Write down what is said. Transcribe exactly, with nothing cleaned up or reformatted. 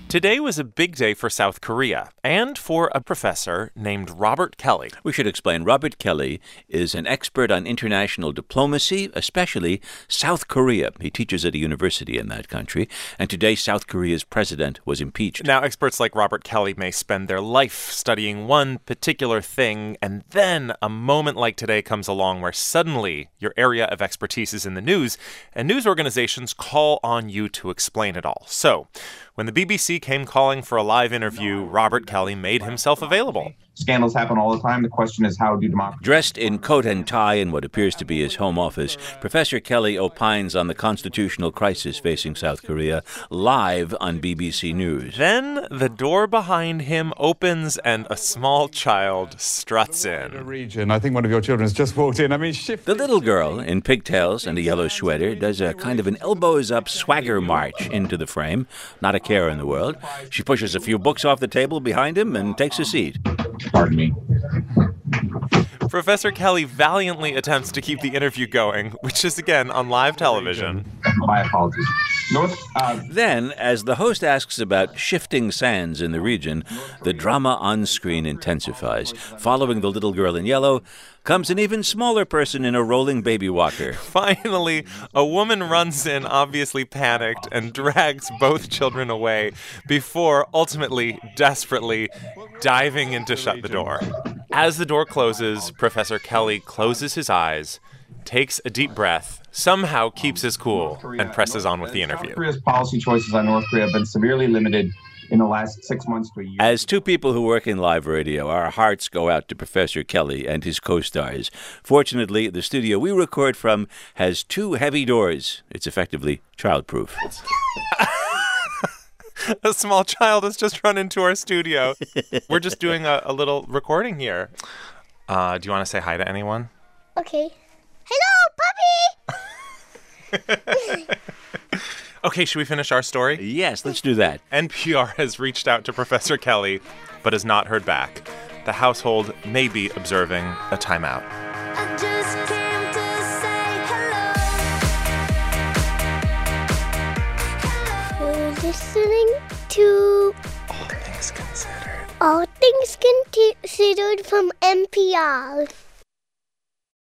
Today was a big day for South Korea and for a professor named Robert Kelly. We should explain. Robert Kelly is an expert on international diplomacy, especially South Korea. He teaches at a university in that country, and today South Korea's president was impeached. Now, experts like Robert Kelly may spend their life studying one particular thing, and then a moment like today comes along where suddenly your area of expertise is in the news, and news organizations call on you to explain it all. So, when the B B C came calling for a live interview, Robert Kelly made himself available. Scandals happen all the time. The question is, how do democracies... Dressed in coat and tie in what appears to be his home office, Professor Kelly opines on the constitutional crisis facing South Korea live on B B C News. Then the door behind him opens and a small child struts in. Region. I think one of your children has just walked in. I mean, shift. The little girl in pigtails and a yellow sweater does a kind of an elbows-up swagger march into the frame. Not a care in the world. She pushes a few books off the table behind him and takes a seat. Pardon me. Professor Kelly valiantly attempts to keep the interview going, which is, again, on live television. My apologies. North, uh... Then, as the host asks about shifting sands in the region, the drama on screen intensifies. Following the little girl in yellow comes an even smaller person in a rolling baby walker. Finally, a woman runs in, obviously panicked, and drags both children away before ultimately, desperately, diving in to shut the door. As the door closes, Professor Kelly closes his eyes, takes a deep breath, somehow keeps his cool, and presses on with the interview. South Korea's policy choices on North Korea have been severely limited in the last six months to a year. As two people who work in live radio, our hearts go out to Professor Kelly and his co-stars. Fortunately, the studio we record from has two heavy doors. It's effectively childproof. A small child has just run into our studio. We're just doing a, a little recording here. Uh, do you want to say hi to anyone? Okay. Hello, puppy! Okay, should we finish our story? Yes, let's do that. N P R has reached out to Professor Kelly, but has not heard back. The household may be observing a timeout. I just came to say hello. You're listening to All Things Considered. All Things Considered from N P R.